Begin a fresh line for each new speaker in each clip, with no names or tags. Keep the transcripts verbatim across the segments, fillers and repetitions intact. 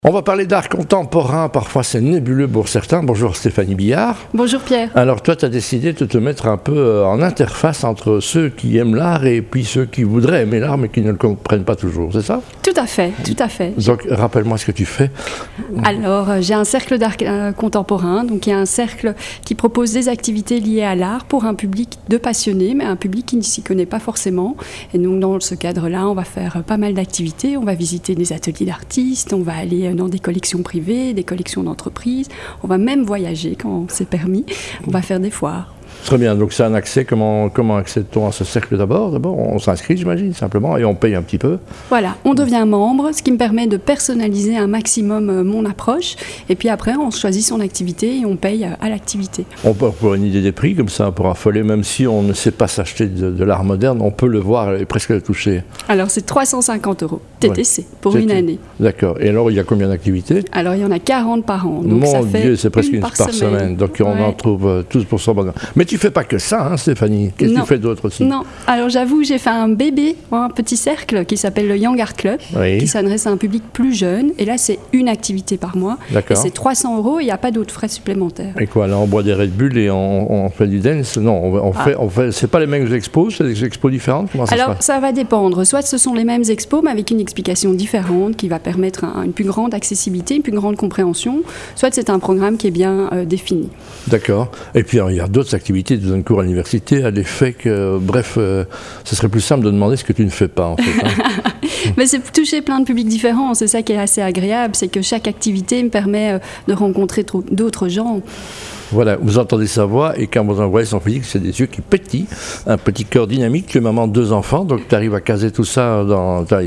On va parler d'art contemporain, parfois c'est nébuleux pour certains. Bonjour Stéphanie Billard.
Bonjour Pierre.
Alors toi tu as décidé de te mettre un peu en interface entre ceux qui aiment l'art et puis ceux qui voudraient aimer l'art mais qui ne le comprennent pas toujours, c'est ça?
Tout à fait, tout à fait.
Donc rappelle-moi ce que tu fais.
Alors j'ai un cercle d'art euh, contemporain, donc il y a un cercle qui propose des activités liées à l'art pour un public de passionnés, mais un public qui ne s'y connaît pas forcément. Et donc dans ce cadre-là, on va faire pas mal d'activités, on va visiter des ateliers d'artistes, on va aller dans des collections privées, des collections d'entreprises. On va même voyager quand c'est permis. On va faire des foires.
Très bien, donc c'est un accès. Comment, comment accède-t-on à ce cercle d'abord? D'abord, on s'inscrit, j'imagine, simplement, et on paye un petit peu.
Voilà, on devient membre, ce qui me permet de personnaliser un maximum mon approche. Et puis après, on choisit son activité et on paye à l'activité.
On peut avoir une idée des prix, comme ça, pour affoler, même si on ne sait pas s'acheter de, de l'art moderne, on peut le voir et presque le toucher.
Alors, c'est trois cent cinquante euros, T T C, ouais. Pour une année.
D'accord. Et alors, il y a combien d'activités?
Alors, il y en a quarante par an. Donc
Mon
ça
Dieu,
fait
c'est presque
une
une
par,
par semaine. semaine. Donc, on ouais. en trouve euh, tous pour son bonheur. Mais tu fais pas que ça, hein, Stéphanie. Qu'est-ce que tu fais d'autre aussi?
Non. Alors, j'avoue, j'ai fait un bébé, un petit cercle qui s'appelle le Young Art Club, oui. qui s'adresse à un public plus jeune. Et là, c'est une activité par mois.
D'accord.
Et c'est trois cents euros et il n'y a pas d'autres frais supplémentaires.
Et quoi, là, on boit des Red Bull et on, on fait du dance? Non, on, on ah. fait, on fait, c'est pas les mêmes expos, c'est des expos différentes? Comment ça
Alors,
se passe?
Ça va dépendre. Soit ce sont les mêmes expos, mais avec une explication différente qui va permettre un, une plus grande accessibilité, une plus grande compréhension. Soit c'est un programme qui est bien euh, défini.
D'accord. Et puis, alors, il y a d'autres activités. Tu donnes cours à l'université, à des faits que, bref, euh, ce serait plus simple de demander ce que tu ne fais pas, en fait. Hein.
Mais c'est toucher plein de publics différents. C'est ça qui est assez agréable. C'est que chaque activité me permet euh, de rencontrer d'autres gens.
Voilà, vous entendez sa voix et quand vous envoyez son physique, c'est des yeux qui pétillent, un petit cœur dynamique, tu es maman de deux enfants, donc tu arrives à caser tout ça, dans, tu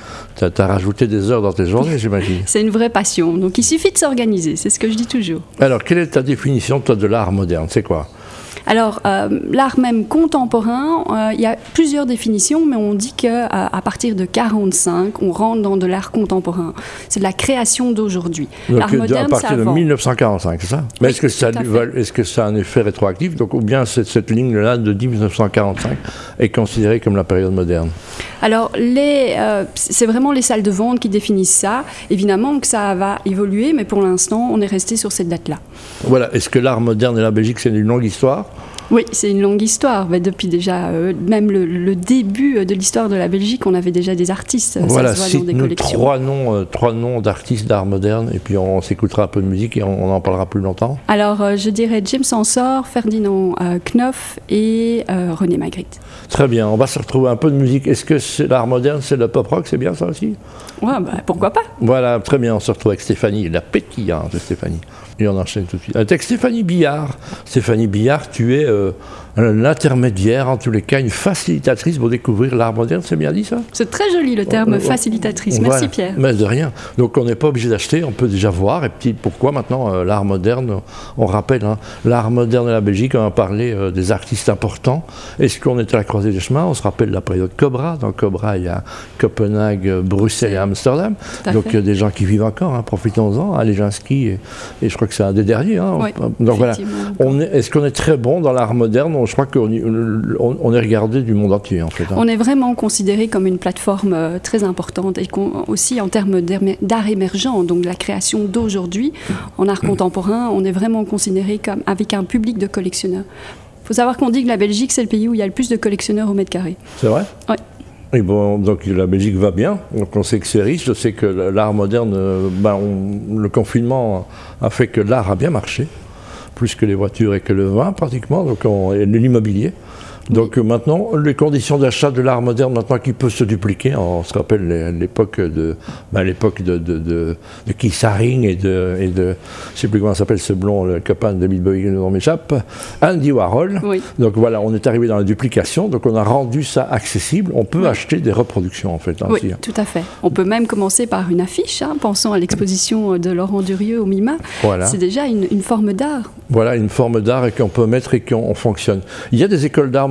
as rajouté des heures dans tes journées, j'imagine. C'est
une vraie passion, donc il suffit de s'organiser, c'est ce que je dis toujours.
Alors, quelle est ta définition, toi, de l'art moderne? C'est quoi?
Alors, euh, l'art même contemporain, euh, il y a plusieurs définitions, mais on dit qu'à à partir de quarante-cinq, on rentre dans de l'art contemporain. C'est de la création d'aujourd'hui.
L'art moderne, à partir de mille neuf cent quarante-cinq, c'est ça? Mais oui, est-ce que, ça, est-ce que ça a un effet rétroactif? Donc, ou bien cette, cette ligne-là de mille neuf cent quarante-cinq est considérée comme la période moderne?
Alors, les, euh, c'est vraiment les salles de vente qui définissent ça. Évidemment que ça va évoluer, mais pour l'instant, on est resté sur cette date-là.
Voilà. Est-ce que l'art moderne et la Belgique, c'est une longue histoire?
Oui, c'est une longue histoire. Mais depuis déjà, euh, même le, le début de l'histoire de la Belgique, on avait déjà des artistes.
Voilà,
ça se voit dans des collections.
Trois noms, euh, trois noms d'artistes d'art moderne, et puis on, on s'écoutera un peu de musique et on, on en parlera plus longtemps.
Alors, euh, je dirais James Ensor, Ferdinand euh, Knopf et euh, René Magritte.
Très bien, on va se retrouver un peu de musique. Est-ce que c'est l'art moderne, c'est le pop rock, c'est bien ça aussi?
Ouais, bah, pourquoi pas?
Voilà, très bien, on se retrouve avec Stéphanie, la pétillante Stéphanie. Et on enchaîne tout de suite. Avec Stéphanie Billard. Stéphanie Billard, tu es euh, l'intermédiaire, en tous les cas, une facilitatrice pour découvrir l'art moderne, c'est bien dit ça?
C'est très joli le terme, on, facilitatrice. On, Merci voilà. Pierre.
Mais de rien. Donc on n'est pas obligé d'acheter, on peut déjà voir. Et puis pourquoi maintenant euh, l'art moderne? On rappelle, hein, l'art moderne de la Belgique, on a parlé euh, des artistes importants. Est-ce qu'on est à la croisée des chemins? On se rappelle la période Cobra. Dans Cobra, il y a Copenhague, Bruxelles et Amsterdam. Donc euh, des gens qui vivent encore, hein, profitons-en. Hein, les gens skient et, et je crois que c'est un des derniers. Hein.
Oui,
donc voilà. On est, est-ce qu'on est très bon dans l'art moderne? Je crois qu'on on, on est regardé du monde entier en fait. Hein.
On est vraiment considéré comme une plateforme euh, très importante et aussi en termes d'art émergent, donc de la création d'aujourd'hui. En art contemporain, on est vraiment considéré comme avec un public de collectionneurs. Il faut savoir qu'on dit que la Belgique, c'est le pays où il y a le plus de collectionneurs au mètre carré.
C'est vrai?
Oui.
Et bon, donc la Belgique va bien, donc on sait que c'est riche, je sais que l'art moderne, ben on, le confinement a fait que l'art a bien marché, plus que les voitures et que le vin pratiquement, donc on, et l'immobilier. Donc oui. Maintenant, les conditions d'achat de l'art moderne, maintenant qui peut se dupliquer, on se rappelle l'époque de, ben l'époque de, de, de, de Keith Haring et de, et de, je ne sais plus comment s'appelle ce blond, le copain de David Bowie, le nom m'échappe, Andy Warhol.
Oui.
Donc voilà, on est arrivé dans la duplication, donc on a rendu ça accessible. On peut oui. acheter des reproductions en fait. Hein,
oui,
aussi, hein.
Tout à fait. On peut même commencer par une affiche, hein, pensons à l'exposition de Laurent Durieux au MIMA.
Voilà.
C'est déjà une, une forme d'art.
Voilà, une forme d'art et qu'on peut mettre et qu'on fonctionne. Il y a des écoles d'art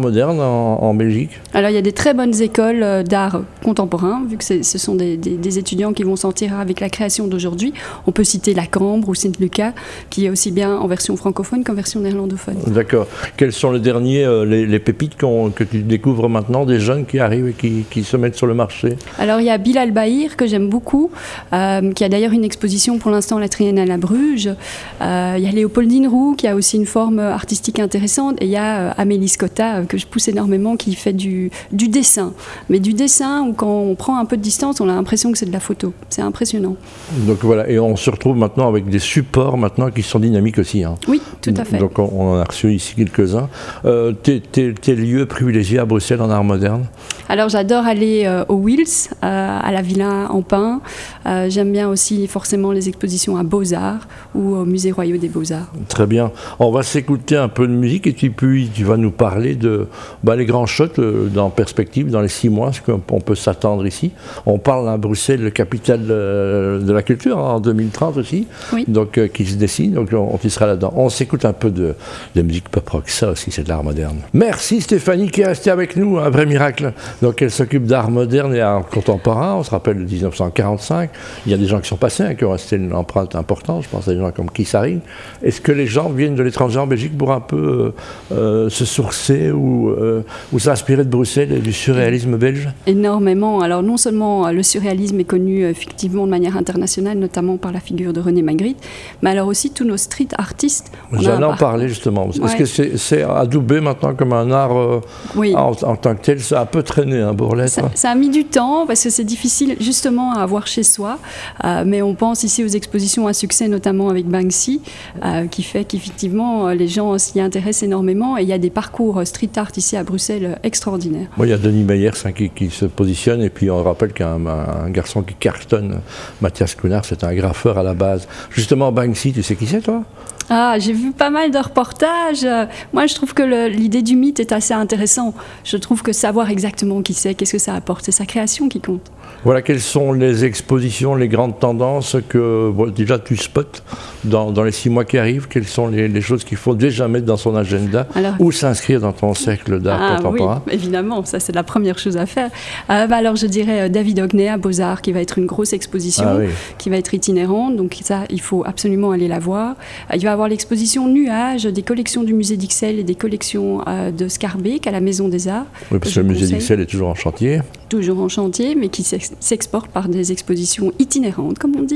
moderne en, en Belgique?
Alors il y a des très bonnes écoles d'art contemporain, vu que ce sont des, des, des étudiants qui vont sortir avec la création d'aujourd'hui. On peut citer la Cambre ou Sint-Lucas, qui est aussi bien en version francophone qu'en version néerlandophone.
D'accord. Quels sont les derniers, euh, les, les pépites qu'on, que tu découvres maintenant, des jeunes qui arrivent et qui, qui se mettent sur le marché?
Alors il y a Bilal Bahir, que j'aime beaucoup, euh, qui a d'ailleurs une exposition pour l'instant à la Triennale à Bruges. Euh, il y a Léopoldine Roux, qui a aussi une forme artistique intéressante. Et il y a euh, Amélie Scotta, euh, que je pousse énormément, qui fait du, du dessin. Mais du dessin où quand on prend un peu de distance, on a l'impression que c'est de la photo. C'est impressionnant.
Donc voilà, et on se retrouve maintenant avec des supports maintenant qui sont dynamiques aussi. Hein.
Oui, tout à fait.
Donc on, on en a reçu ici quelques-uns. Euh, tes, tes, tes lieux privilégiés à Bruxelles en art moderne?
Alors j'adore aller euh, au Wils, euh, à la Villa en Pin. Euh, j'aime bien aussi forcément les expositions à Beaux-Arts ou au Musée Royal des Beaux-Arts.
Très bien. On va s'écouter un peu de musique et puis tu vas nous parler de bah, les grands shots euh, dans perspective, dans les six mois, ce qu'on peut s'attendre ici. On parle à Bruxelles, capitale de, de la culture, hein, en deux mille trente aussi,
oui.
donc euh, qui se dessine, donc on, on y sera là-dedans. On s'écoute un peu de, de musique pop rock, ça aussi c'est de l'art moderne. Merci Stéphanie qui est restée avec nous, un vrai miracle. Donc elle s'occupe d'art moderne et art contemporain, on se rappelle de dix-neuf cent quarante-cinq, il y a des gens qui sont passés, hein, qui ont resté une empreinte importante, je pense à des gens comme Kissari. Est-ce que les gens viennent de l'étranger en Belgique pour un peu euh, euh, se sourcer ou, euh, ou s'inspirer de Bruxelles et du surréalisme belge?
Énormément. Alors non seulement le surréalisme est connu effectivement de manière internationale, notamment par la figure de René Magritte, mais alors aussi tous nos street artistes.
J'allais en parler justement. Ouais. Est-ce que c'est, c'est adoubé maintenant comme un art euh,
oui.
en, en tant que tel? Ça a un peu traîné, un hein, Bourlet.
Ça, ça a mis du temps parce que c'est difficile justement à avoir chez soi, euh, mais on pense ici aux expositions à succès, notamment avec Banksy, euh, qui fait qu'effectivement les gens s'y intéressent énormément et il y a des parcours street art ici à Bruxelles extraordinaires.
Bon, il y a Denis Meyers hein, qui, qui se positionne et puis on rappelle qu'un un garçon qui cartonne, Mathias Cunard, c'est un graffeur à la base. Justement, Banksy, tu sais qui c'est toi?
Ah, j'ai vu pas mal de reportages. Moi, je trouve que le, l'idée du mythe est assez intéressante. Je trouve que savoir exactement qui c'est, qu'est-ce que ça apporte, c'est sa création qui compte.
Voilà, quelles sont les expositions, les grandes tendances que bon, déjà tu spots dans, dans les six mois qui arrivent? Quelles sont les, les choses qu'il faut déjà mettre dans son agenda alors, ou s'inscrire dans ton cercle d'art
ah,
contemporain?
Oui, évidemment, ça c'est la première chose à faire. Euh, bah, alors je dirais euh, David Hockney à Beaux-Arts, qui va être une grosse exposition, ah, oui. qui va être itinérante, donc ça, il faut absolument aller la voir. Euh, il va y avoir l'exposition Nuages, des collections du musée d'Ixelles et des collections euh, de Scarbeck à la Maison des Arts.
Oui, parce que le musée d'Ixelles est toujours en chantier.
Toujours en chantier, mais qui s'exporte par des expositions itinérantes, comme on dit.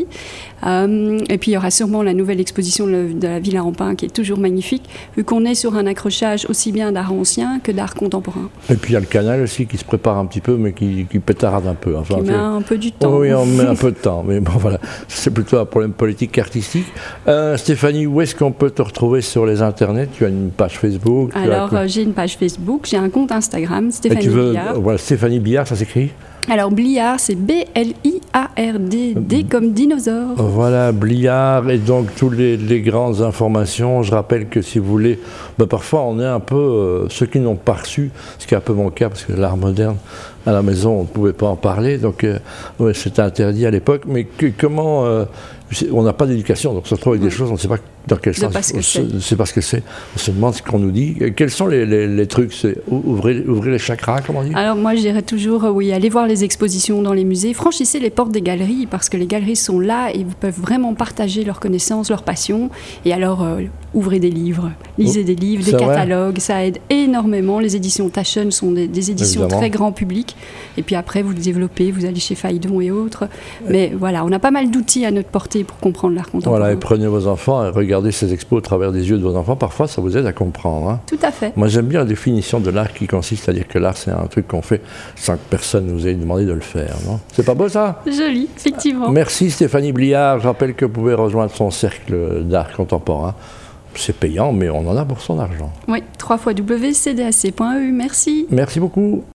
Euh, et puis il y aura sûrement la nouvelle exposition de la Villa en Pin, qui est toujours magnifique, vu qu'on est sur un accrochage aussi bien d'art ancien que d'art contemporain.
Et puis il y a le canal aussi qui se prépare un petit peu, mais qui, qui pétarade un peu.
Enfin, qui met un peu du temps.
Oui, on met un peu de temps, mais bon voilà, c'est plutôt un problème politique qu'artistique. Euh, Stéphanie, où est-ce qu'on peut te retrouver sur les internets? Tu as une page Facebook?
Alors as... j'ai une page Facebook, j'ai un compte Instagram, Stéphanie
tu veux,
Bliard.
Voilà, Stéphanie Bliard, ça s'écrit?
Alors Bliard, c'est B L I A R D, D comme dinosaure.
Voilà, Bliard, et donc toutes les, les grandes informations. Je rappelle que si vous voulez, bah, parfois on est un peu, euh, ceux qui n'ont pas reçu, ce qui est un peu mon cas, parce que l'art moderne, à la maison, on ne pouvait pas en parler, donc euh, ouais, c'était interdit à l'époque, mais que, comment, euh, on n'a pas d'éducation, donc on se retrouve avec ouais. des choses, on ne sait pas dans quel sens,
on ne
sait pas ce que c'est, on se demande ce qu'on nous dit. Quels sont les, les, les trucs? C'est ouvrir, ouvrir les chakras, comment on dit?
Alors moi je dirais toujours, euh, oui, allez voir les expositions dans les musées, franchissez les portes des galeries, parce que les galeries sont là et vous peuvent vraiment partager leurs connaissances, leurs passions, et alors euh, ouvrez des livres, lisez oh, des livres, des catalogues, vrai? Ça aide énormément. Les éditions Taschen sont des, des éditions Évidemment. Très grand public, et puis après vous développez, vous allez chez Phaidon et autres, mais voilà, on a pas mal d'outils à notre portée pour comprendre l'art contemporain.
Voilà, et prenez vos enfants et regardez ces expos au travers des yeux de vos enfants, parfois ça vous aide à comprendre. Hein.
Tout à fait.
Moi j'aime bien la définition de l'art qui consiste à dire que l'art c'est un truc qu'on fait sans que personne nous ait demandé de le faire. Non? C'est pas beau ça?
Joli, effectivement.
Merci Stéphanie Bliard, je rappelle que vous pouvez rejoindre son cercle d'art contemporain. C'est payant, mais on en a pour son argent.
Oui, w w w point c d a c point e u, merci.
Merci beaucoup.